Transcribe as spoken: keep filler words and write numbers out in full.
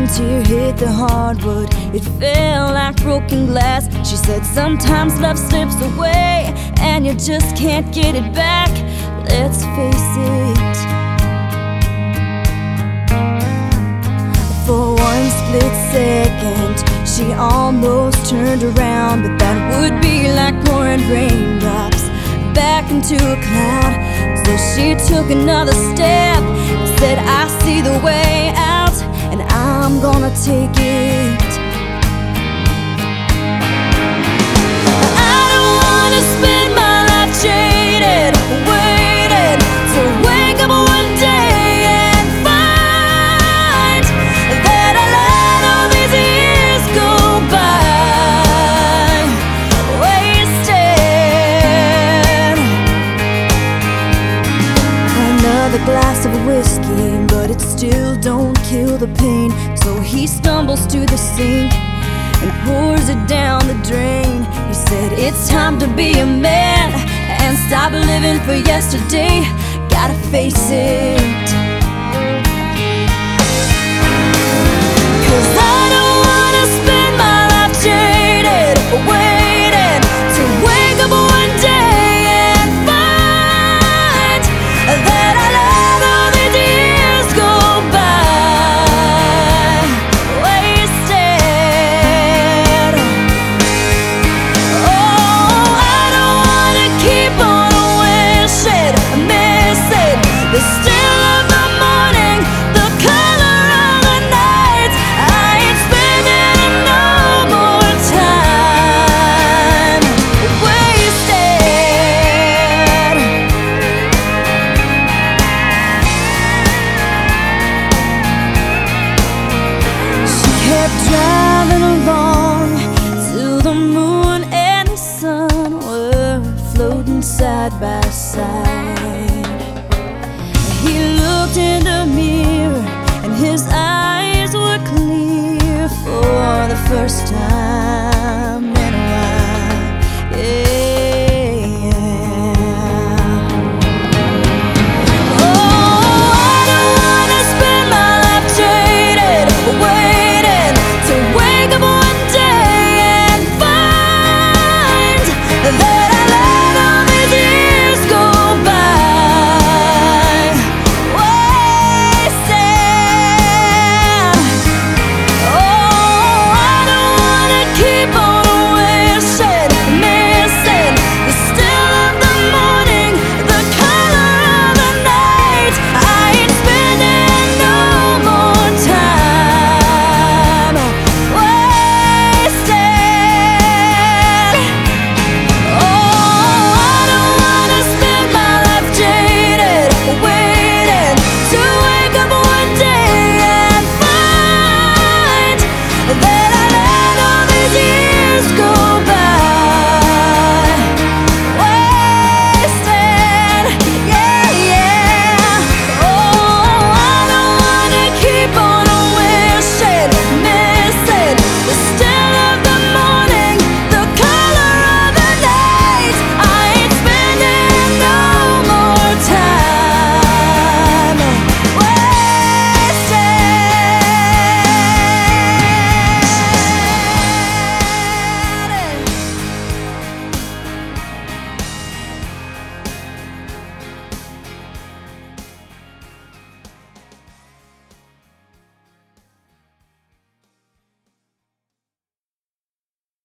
tear hit the hardwood, it fell like broken glass. She said sometimes love slips away and you just can't get it back. Let's face it, for one split second she almost turned around, but that would be like pouring raindrops back into a cloud. So she took another step and said, I see the way out, and I'm gonna take it. I don't wanna spend my life jaded, waiting to wake up one day and find that I let all these years go by wasted. Another glass of whiskey, but it still don't kill the pain. So he stumbles to the sink and pours it down the drain. He said, it's time to be a man and stop living for yesterday. Gotta face it, 'cause I don't wanna spend my life jaded, waiting to wake up one day and find that I let all these years go by wasted. Oh, I don't wanna keep on wishing, missing the still of the morning, the color of the night. I ain't spending no more time wasted. She kept driving along till the moon and the sun were floating side by side. He looked in the mirror and his eyes were clear for the first time.